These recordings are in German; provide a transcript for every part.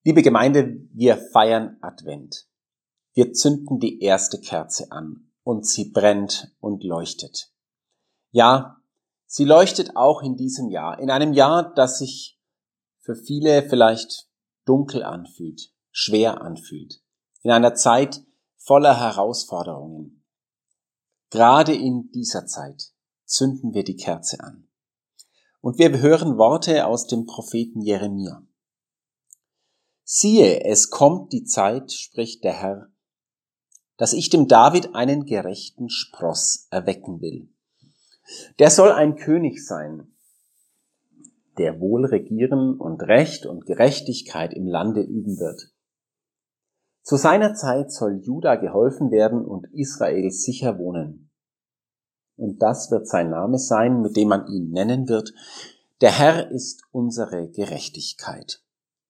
Liebe Gemeinde, wir feiern Advent. Wir zünden die erste Kerze an und sie brennt und leuchtet. Ja, sie leuchtet auch in diesem Jahr, in einem Jahr, das sich für viele vielleicht dunkel anfühlt, schwer anfühlt, in einer Zeit voller Herausforderungen. Gerade in dieser Zeit zünden wir die Kerze an. Und wir hören Worte aus dem Propheten Jeremia. Siehe, es kommt die Zeit, spricht der Herr, dass ich dem David einen gerechten Spross erwecken will. Der soll ein König sein, der wohl regieren und Recht und Gerechtigkeit im Lande üben wird. Zu seiner Zeit soll Juda geholfen werden und Israel sicher wohnen. Und das wird sein Name sein, mit dem man ihn nennen wird. Der Herr ist unsere Gerechtigkeit.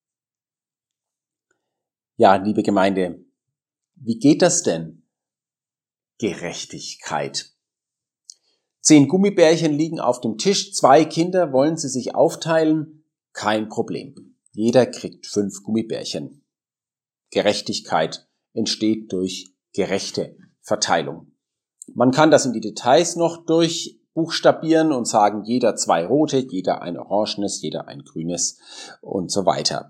Ja, liebe Gemeinde, wie geht das denn? Gerechtigkeit. 10 Gummibärchen liegen auf dem Tisch, 2 Kinder wollen sie sich aufteilen, kein Problem. Jeder kriegt 5 Gummibärchen. Gerechtigkeit entsteht durch gerechte Verteilung. Man kann das in die Details noch durchbuchstabieren und sagen, jeder 2 rote, jeder ein orangenes, jeder ein grünes und so weiter.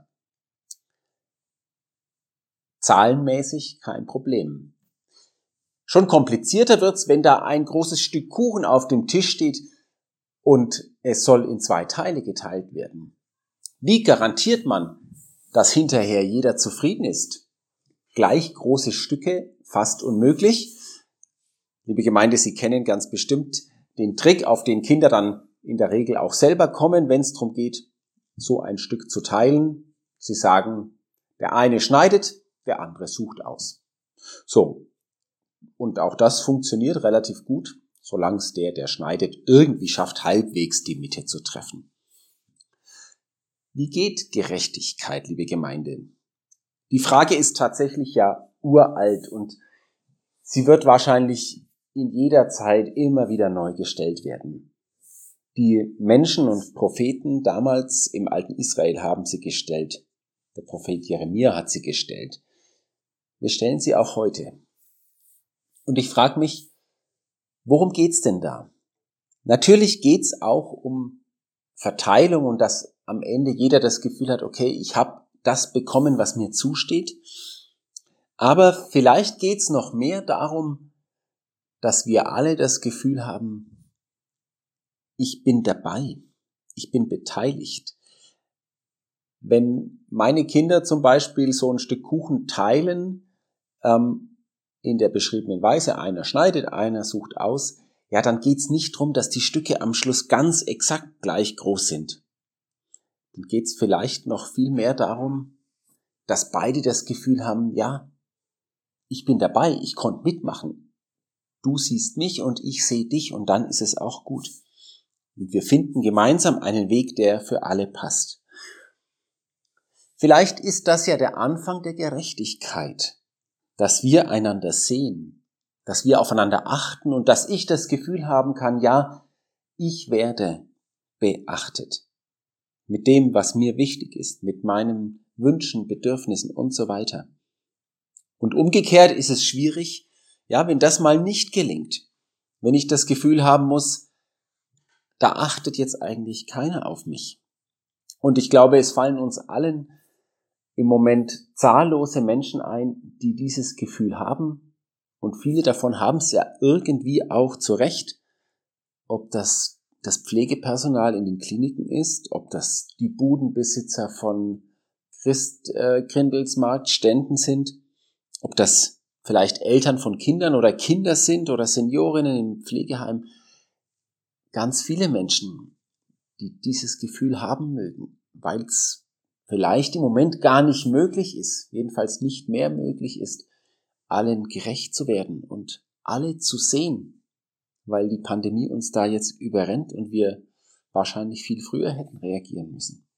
Zahlenmäßig kein Problem. Schon komplizierter wird's, wenn da ein großes Stück Kuchen auf dem Tisch steht und es soll in 2 Teile geteilt werden. Wie garantiert man, dass hinterher jeder zufrieden ist? Gleich große Stücke, fast unmöglich. Liebe Gemeinde, Sie kennen ganz bestimmt den Trick, auf den Kinder dann in der Regel auch selber kommen, wenn es darum geht, so ein Stück zu teilen. Sie sagen, der eine schneidet, der andere sucht aus. So, und auch das funktioniert relativ gut, solange es der schneidet, irgendwie schafft, halbwegs die Mitte zu treffen. Wie geht Gerechtigkeit, liebe Gemeinde? Die Frage ist tatsächlich ja uralt und sie wird wahrscheinlich in jeder Zeit immer wieder neu gestellt werden. Die Menschen und Propheten damals im alten Israel haben sie gestellt. Der Prophet Jeremia hat sie gestellt. Wir stellen sie auch heute. Und ich frage mich, worum geht's denn da? Natürlich geht's auch um Verteilung und dass am Ende jeder das Gefühl hat, okay, ich habe das bekommen, was mir zusteht. Aber vielleicht geht's noch mehr darum, dass wir alle das Gefühl haben, ich bin dabei, ich bin beteiligt. Wenn meine Kinder zum Beispiel so ein Stück Kuchen teilen, in der beschriebenen Weise, einer schneidet, einer sucht aus, ja, dann geht's nicht darum, dass die Stücke am Schluss ganz exakt gleich groß sind. Dann geht's vielleicht noch viel mehr darum, dass beide das Gefühl haben, ja, ich bin dabei, ich konnte mitmachen. Du siehst mich und ich sehe dich und dann ist es auch gut. Und wir finden gemeinsam einen Weg, der für alle passt. Vielleicht ist das ja der Anfang der Gerechtigkeit, dass wir einander sehen, dass wir aufeinander achten und dass ich das Gefühl haben kann, ja, ich werde beachtet. Mit dem, was mir wichtig ist, mit meinen Wünschen, Bedürfnissen und so weiter. Und umgekehrt ist es schwierig, ja, wenn das mal nicht gelingt. Wenn ich das Gefühl haben muss, da achtet jetzt eigentlich keiner auf mich. Und ich glaube, es fallen uns allen im Moment zahllose Menschen ein, die dieses Gefühl haben. Und viele davon haben es ja irgendwie auch zu Recht. Ob das Pflegepersonal in den Kliniken ist, ob das die Budenbesitzer von Christkindlesmarktständen sind, ob das vielleicht Eltern von Kindern oder Kinder sind oder Seniorinnen im Pflegeheim. Ganz viele Menschen, die dieses Gefühl haben mögen, weil es vielleicht im Moment gar nicht möglich ist, jedenfalls nicht mehr möglich ist, allen gerecht zu werden und alle zu sehen, weil die Pandemie uns da jetzt überrennt und wir wahrscheinlich viel früher hätten reagieren müssen.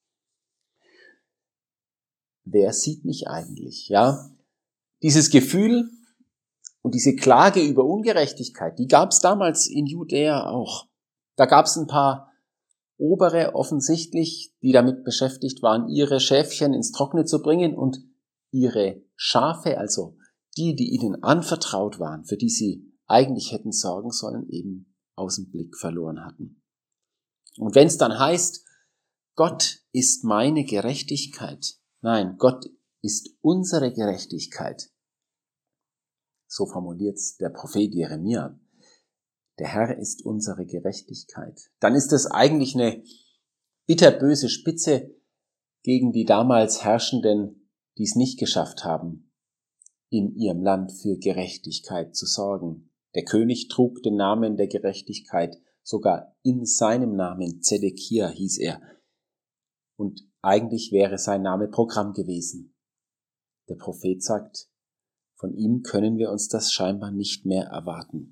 Wer sieht mich eigentlich? Ja, dieses Gefühl und diese Klage über Ungerechtigkeit, die gab es damals in Judäa auch. Da gab es ein paar Obere offensichtlich, die damit beschäftigt waren, ihre Schäfchen ins Trockene zu bringen und ihre Schafe, also die ihnen anvertraut waren, für die sie eigentlich hätten sorgen sollen, eben aus dem Blick verloren hatten. Und wenn es dann heißt, Gott ist meine Gerechtigkeit, nein, Gott ist unsere Gerechtigkeit, so formuliert's der Prophet Jeremia, der Herr ist unsere Gerechtigkeit, dann ist das eigentlich eine bitterböse Spitze gegen die damals Herrschenden, die es nicht geschafft haben, in ihrem Land für Gerechtigkeit zu sorgen. Der König trug den Namen der Gerechtigkeit, sogar in seinem Namen, Zedekia hieß er. Und eigentlich wäre sein Name Programm gewesen. Der Prophet sagt, von ihm können wir uns das scheinbar nicht mehr erwarten.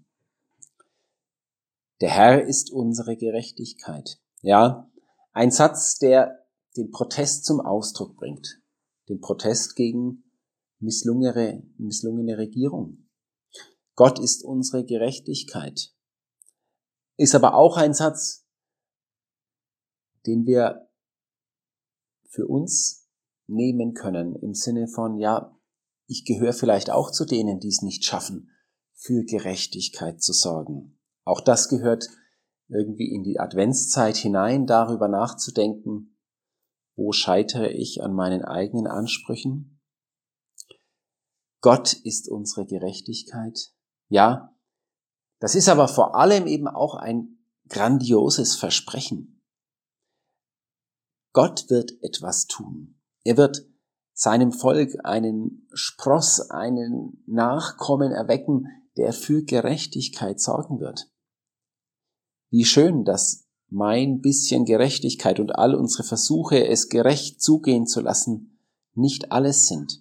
Der Herr ist unsere Gerechtigkeit. Ja, ein Satz, der den Protest zum Ausdruck bringt. Den Protest gegen misslungene Regierung. Gott ist unsere Gerechtigkeit. Ist aber auch ein Satz, den wir für uns nehmen können, im Sinne von, ja, ich gehöre vielleicht auch zu denen, die es nicht schaffen, für Gerechtigkeit zu sorgen. Auch das gehört irgendwie in die Adventszeit hinein, darüber nachzudenken, wo scheitere ich an meinen eigenen Ansprüchen? Gott ist unsere Gerechtigkeit. Ja, das ist aber vor allem eben auch ein grandioses Versprechen. Gott wird etwas tun. Er wird seinem Volk einen Spross, einen Nachkommen erwecken, der für Gerechtigkeit sorgen wird. Wie schön, dass mein bisschen Gerechtigkeit und all unsere Versuche, es gerecht zugehen zu lassen, nicht alles sind.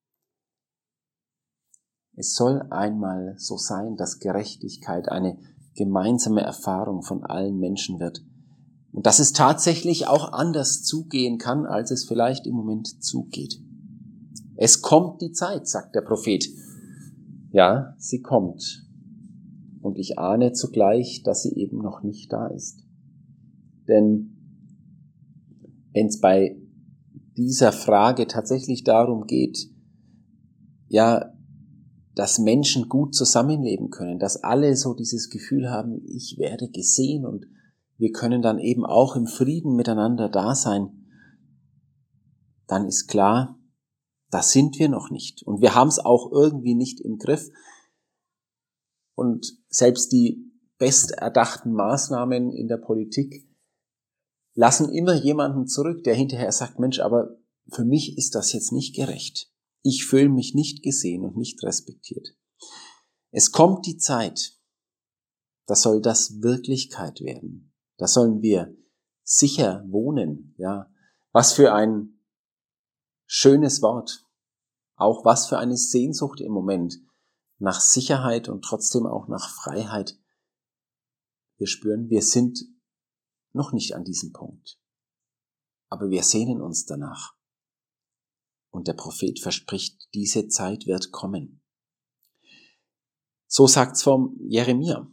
Es soll einmal so sein, dass Gerechtigkeit eine gemeinsame Erfahrung von allen Menschen wird. Und dass es tatsächlich auch anders zugehen kann, als es vielleicht im Moment zugeht. Es kommt die Zeit, sagt der Prophet. Ja, sie kommt. Und ich ahne zugleich, dass sie eben noch nicht da ist. Denn wenn es bei dieser Frage tatsächlich darum geht, ja, dass Menschen gut zusammenleben können, dass alle so dieses Gefühl haben, ich werde gesehen und wir können dann eben auch im Frieden miteinander da sein, dann ist klar, da sind wir noch nicht. Und wir haben es auch irgendwie nicht im Griff. Und selbst die besterdachten Maßnahmen in der Politik lassen immer jemanden zurück, der hinterher sagt, Mensch, aber für mich ist das jetzt nicht gerecht. Ich fühle mich nicht gesehen und nicht respektiert. Es kommt die Zeit, da soll das Wirklichkeit werden. Da sollen wir sicher wohnen. Ja, was für ein schönes Wort. Auch was für eine Sehnsucht im Moment nach Sicherheit und trotzdem auch nach Freiheit. Wir spüren, wir sind noch nicht an diesem Punkt. Aber wir sehnen uns danach. Und der Prophet verspricht, diese Zeit wird kommen. So sagt's vom Jeremia.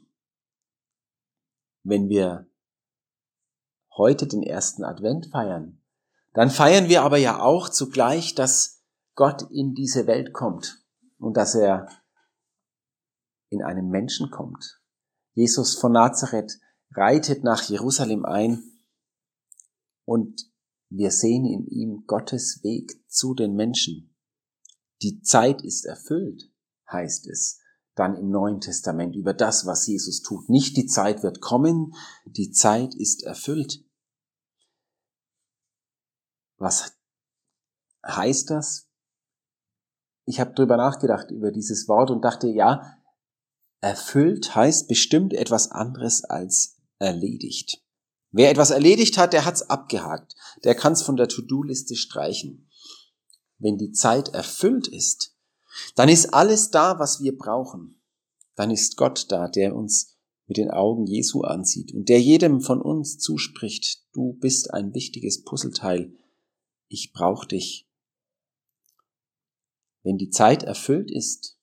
Wenn wir heute den ersten Advent feiern, dann feiern wir aber ja auch zugleich, dass Gott in diese Welt kommt und dass er in einem Menschen kommt. Jesus von Nazareth reitet nach Jerusalem ein und wir sehen in ihm Gottes Weg zu den Menschen. Die Zeit ist erfüllt, heißt es dann im Neuen Testament über das, was Jesus tut. Nicht die Zeit wird kommen, die Zeit ist erfüllt. Was heißt das? Ich habe drüber nachgedacht über dieses Wort und dachte, ja, erfüllt heißt bestimmt etwas anderes als erledigt. Wer etwas erledigt hat, der hat's abgehakt. Der kann's von der To-Do-Liste streichen. Wenn die Zeit erfüllt ist, dann ist alles da, was wir brauchen. Dann ist Gott da, der uns mit den Augen Jesu ansieht und der jedem von uns zuspricht, du bist ein wichtiges Puzzleteil, ich brauche dich. Wenn die Zeit erfüllt ist,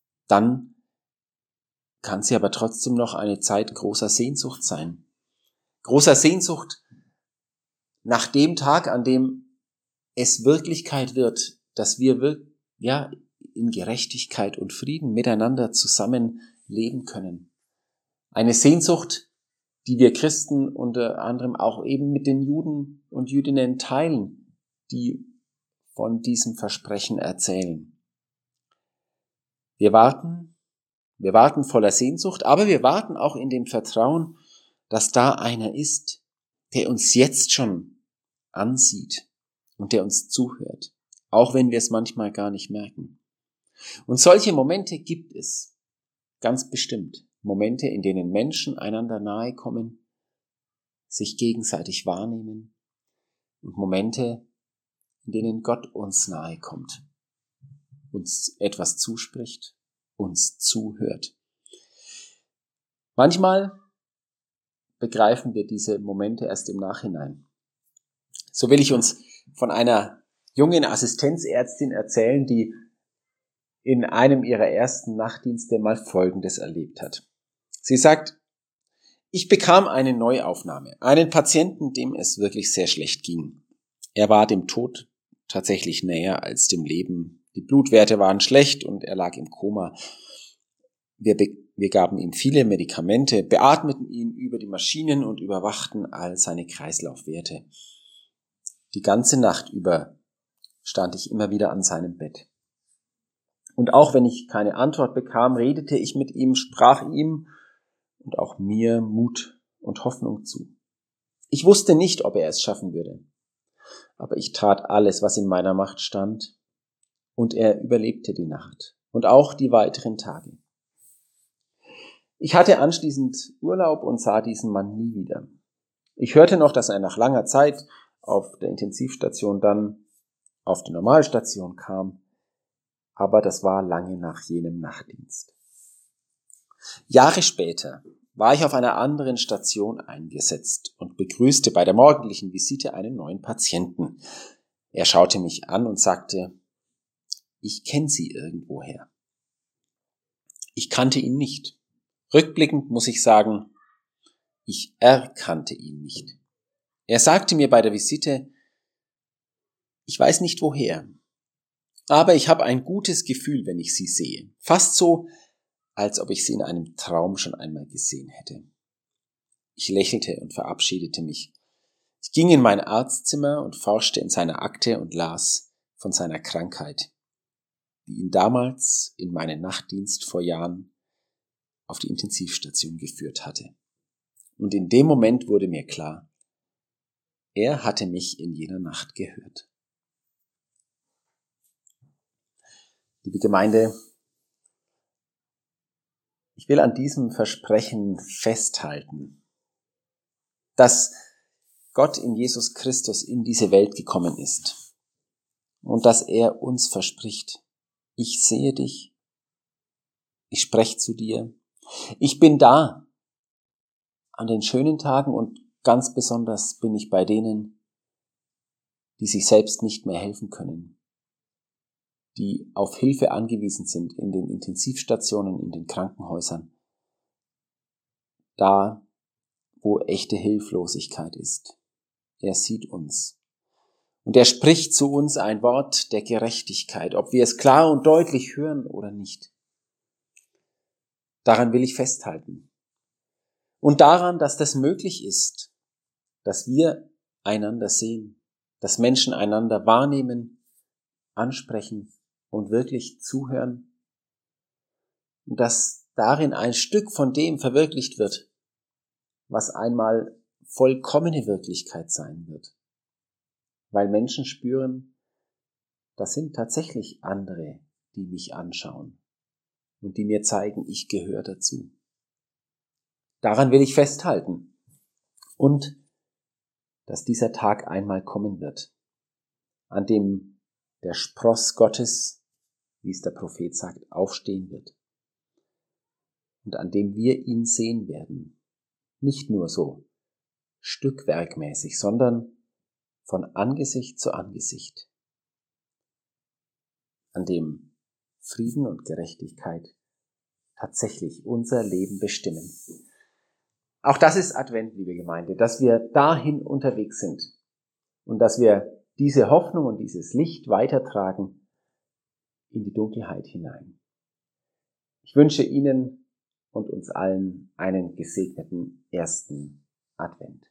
dann kann sie aber trotzdem noch eine Zeit großer Sehnsucht sein. großer Sehnsucht nach dem Tag, an dem es Wirklichkeit wird, dass wir in Gerechtigkeit und Frieden miteinander zusammen leben können. Eine Sehnsucht, die wir Christen unter anderem auch eben mit den Juden und Jüdinnen teilen, die von diesem Versprechen erzählen. Wir warten voller Sehnsucht, aber wir warten auch in dem Vertrauen, dass da einer ist, der uns jetzt schon ansieht und der uns zuhört, auch wenn wir es manchmal gar nicht merken. Und solche Momente gibt es, ganz bestimmt. Momente, in denen Menschen einander nahe kommen, sich gegenseitig wahrnehmen und Momente, in denen Gott uns nahe kommt, uns etwas zuspricht, uns zuhört. Manchmal begreifen wir diese Momente erst im Nachhinein. So will ich uns von einer jungen Assistenzärztin erzählen, die in einem ihrer ersten Nachtdienste mal Folgendes erlebt hat. Sie sagt, ich bekam eine Neuaufnahme, einen Patienten, dem es wirklich sehr schlecht ging. Er war dem Tod tatsächlich näher als dem Leben. Die Blutwerte waren schlecht und er lag im Koma. Wir gaben ihm viele Medikamente, beatmeten ihn über die Maschinen und überwachten all seine Kreislaufwerte. Die ganze Nacht über stand ich immer wieder an seinem Bett. Und auch wenn ich keine Antwort bekam, redete ich mit ihm, sprach ihm und auch mir Mut und Hoffnung zu. Ich wusste nicht, ob er es schaffen würde, aber ich tat alles, was in meiner Macht stand, und er überlebte die Nacht und auch die weiteren Tage. Ich hatte anschließend Urlaub und sah diesen Mann nie wieder. Ich hörte noch, dass er nach langer Zeit auf der Intensivstation dann auf die Normalstation kam, aber das war lange nach jenem Nachtdienst. Jahre später war ich auf einer anderen Station eingesetzt und begrüßte bei der morgendlichen Visite einen neuen Patienten. Er schaute mich an und sagte, ich kenne Sie irgendwoher. Ich kannte ihn nicht. Rückblickend muss ich sagen, ich erkannte ihn nicht. Er sagte mir bei der Visite, ich weiß nicht woher, aber ich habe ein gutes Gefühl, wenn ich Sie sehe. Fast so, als ob ich Sie in einem Traum schon einmal gesehen hätte. Ich lächelte und verabschiedete mich. Ich ging in mein Arztzimmer und forschte in seiner Akte und las von seiner Krankheit, die ihn damals in meinen Nachtdienst vor Jahren auf die Intensivstation geführt hatte. Und in dem Moment wurde mir klar, er hatte mich in jener Nacht gehört. Liebe Gemeinde, ich will an diesem Versprechen festhalten, dass Gott in Jesus Christus in diese Welt gekommen ist und dass er uns verspricht, ich sehe dich, ich spreche zu dir, ich bin da an den schönen Tagen und ganz besonders bin ich bei denen, die sich selbst nicht mehr helfen können, die auf Hilfe angewiesen sind in den Intensivstationen, in den Krankenhäusern, da, wo echte Hilflosigkeit ist. Er sieht uns. Und er spricht zu uns ein Wort der Gerechtigkeit, ob wir es klar und deutlich hören oder nicht. Daran will ich festhalten. Und daran, dass das möglich ist, dass wir einander sehen, dass Menschen einander wahrnehmen, ansprechen und wirklich zuhören. Und dass darin ein Stück von dem verwirklicht wird, was einmal vollkommene Wirklichkeit sein wird. Weil Menschen spüren, das sind tatsächlich andere, die mich anschauen und die mir zeigen, ich gehöre dazu. Daran will ich festhalten und dass dieser Tag einmal kommen wird, an dem der Spross Gottes, wie es der Prophet sagt, aufstehen wird und an dem wir ihn sehen werden, nicht nur so stückwerkmäßig, sondern von Angesicht zu Angesicht, an dem Frieden und Gerechtigkeit tatsächlich unser Leben bestimmen. Auch das ist Advent, liebe Gemeinde, dass wir dahin unterwegs sind und dass wir diese Hoffnung und dieses Licht weitertragen in die Dunkelheit hinein. Ich wünsche Ihnen und uns allen einen gesegneten ersten Advent.